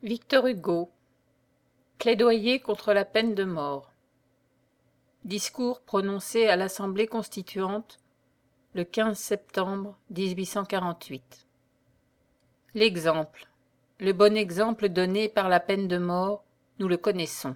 Victor Hugo. Plaidoyer contre la peine de mort. Discours prononcé à l'Assemblée constituante le 15 septembre 1848. L'exemple. Le bon exemple donné par la peine de mort, nous le connaissons.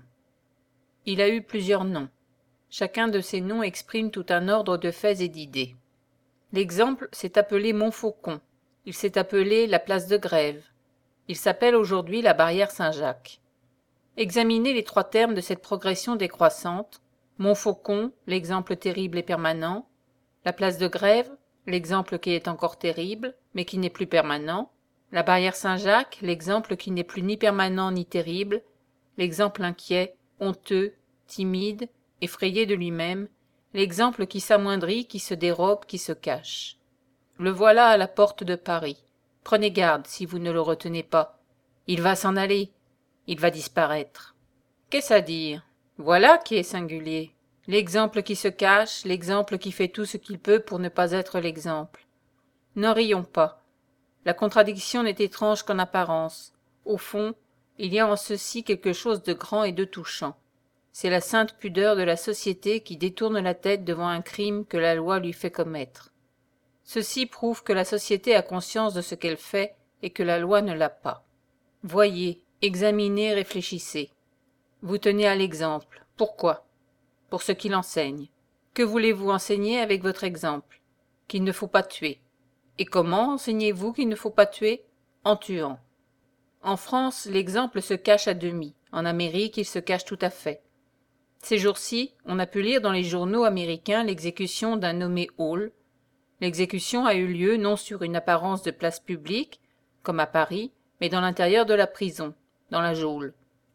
Il a eu plusieurs noms. Chacun de ces noms exprime tout un ordre de faits et d'idées. L'exemple s'est appelé Montfaucon. Il s'est appelé la place de Grève. Il s'appelle aujourd'hui la barrière Saint-Jacques. Examinez les trois termes de cette progression décroissante. Montfaucon, l'exemple terrible et permanent. La place de Grève, l'exemple qui est encore terrible, mais qui n'est plus permanent. La barrière Saint-Jacques, l'exemple qui n'est plus ni permanent ni terrible. L'exemple inquiet, honteux, timide, effrayé de lui-même. L'exemple qui s'amoindrit, qui se dérobe, qui se cache. Le voilà à la porte de Paris. Prenez garde si vous ne le retenez pas. Il va s'en aller. Il va disparaître. Qu'est-ce à dire? Voilà qui est singulier. L'exemple qui se cache, l'exemple qui fait tout ce qu'il peut pour ne pas être l'exemple. N'en rions pas. La contradiction n'est étrange qu'en apparence. Au fond, il y a en ceci quelque chose de grand et de touchant. C'est la sainte pudeur de la société qui détourne la tête devant un crime que la loi lui fait commettre. Ceci prouve que la société a conscience de ce qu'elle fait et que la loi ne l'a pas. Voyez, examinez, réfléchissez. Vous tenez à l'exemple. Pourquoi? Pour ce qu'il enseigne. Que voulez-vous enseigner avec votre exemple? Qu'il ne faut pas tuer. Et comment enseignez-vous qu'il ne faut pas tuer? En tuant. En France, l'exemple se cache à demi. En Amérique, il se cache tout à fait. Ces jours-ci, on a pu lire dans les journaux américains l'exécution d'un nommé Hall. L'exécution a eu lieu non sur une apparence de place publique, comme à Paris, mais dans l'intérieur de la prison, dans la geôle.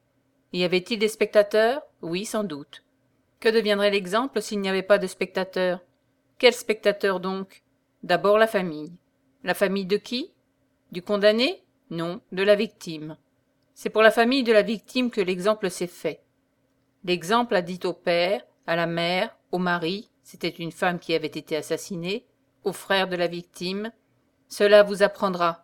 Y avait-il des spectateurs? Oui, sans doute. Que deviendrait l'exemple s'il n'y avait pas de spectateurs? Quels spectateurs donc? D'abord la famille. La famille de qui? Du condamné? Non, de la victime. C'est pour la famille de la victime que l'exemple s'est fait. L'exemple a dit au père, à la mère, au mari, c'était une femme qui avait été assassinée, au frère de la victime. Cela vous apprendra.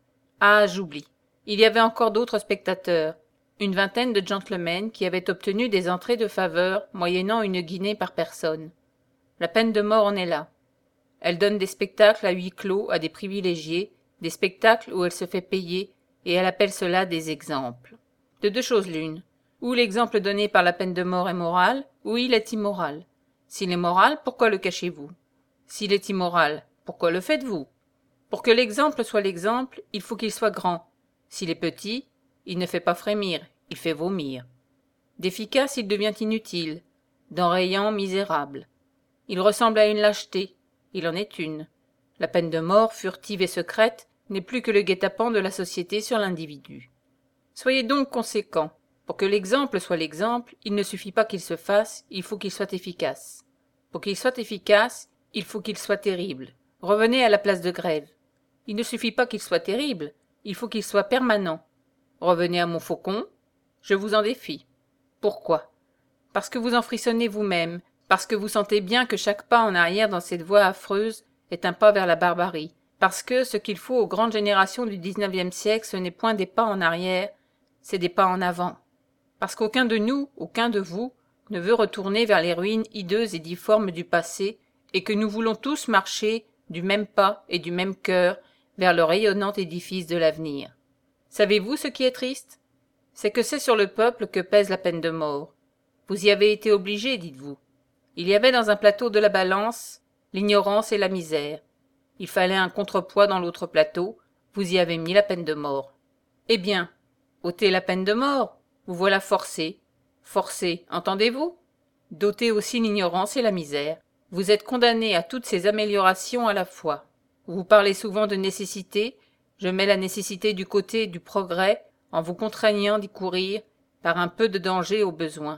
Ah, j'oublie. Il y avait encore d'autres spectateurs, une vingtaine de gentlemen qui avaient obtenu des entrées de faveur moyennant une guinée par personne. La peine de mort en est là. Elle donne des spectacles à huis clos à des privilégiés, des spectacles où elle se fait payer, et elle appelle cela des exemples. De deux choses l'une. Ou l'exemple donné par la peine de mort est moral, ou il est immoral. S'il est moral, pourquoi le cachez-vous? S'il est immoral, pourquoi le faites-vous? Pour que l'exemple soit l'exemple, il faut qu'il soit grand. S'il est petit, il ne fait pas frémir, il fait vomir. D'efficace, il devient inutile, d'enrayant misérable. Il ressemble à une lâcheté, il en est une. La peine de mort, furtive et secrète, n'est plus que le guet-apens de la société sur l'individu. Soyez donc conséquents. Pour que l'exemple soit l'exemple, il ne suffit pas qu'il se fasse, il faut qu'il soit efficace. Pour qu'il soit efficace, il faut qu'il soit terrible. Revenez à la place de Grève. Il ne suffit pas qu'il soit terrible, il faut qu'il soit permanent. Revenez à Montfaucon. Je vous en défie. Pourquoi? Parce que vous en frissonnez vous-même, parce que vous sentez bien que chaque pas en arrière dans cette voie affreuse est un pas vers la barbarie, parce que ce qu'il faut aux grandes générations du XIXe siècle, ce n'est point des pas en arrière, c'est des pas en avant. Parce qu'aucun de nous, aucun de vous, ne veut retourner vers les ruines hideuses et difformes du passé, et que nous voulons tous marcher, du même pas et du même cœur, vers le rayonnant édifice de l'avenir. Savez-vous ce qui est triste? C'est que c'est sur le peuple que pèse la peine de mort. Vous y avez été obligés, dites-vous. Il y avait dans un plateau de la balance l'ignorance et la misère. Il fallait un contrepoids dans l'autre plateau, vous y avez mis la peine de mort. Eh bien, ôtez la peine de mort, vous voilà forcé. Forcé, entendez-vous? D'ôter aussi l'ignorance et la misère. Vous êtes condamné à toutes ces améliorations à la fois. Vous parlez souvent de nécessité, je mets la nécessité du côté du progrès en vous contraignant d'y courir par un peu de danger au besoin.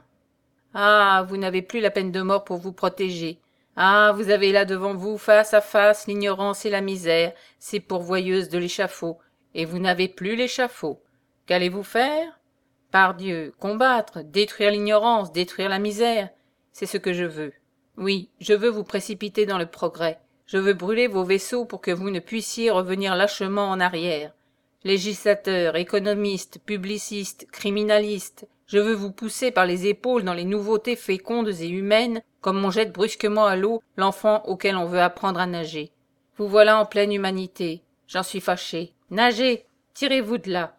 Ah, vous n'avez plus la peine de mort pour vous protéger. Ah, vous avez là devant vous, face à face, l'ignorance et la misère, ces pourvoyeuses de l'échafaud, et vous n'avez plus l'échafaud. Qu'allez-vous faire? Pardieu, combattre, détruire l'ignorance, détruire la misère, c'est ce que je veux. Oui, je veux vous précipiter dans le progrès. Je veux brûler vos vaisseaux pour que vous ne puissiez revenir lâchement en arrière. Législateurs, économistes, publicistes, criminalistes, je veux vous pousser par les épaules dans les nouveautés fécondes et humaines, comme on jette brusquement à l'eau l'enfant auquel on veut apprendre à nager. Vous voilà en pleine humanité. J'en suis fâché. Nagez! Tirez-vous de là!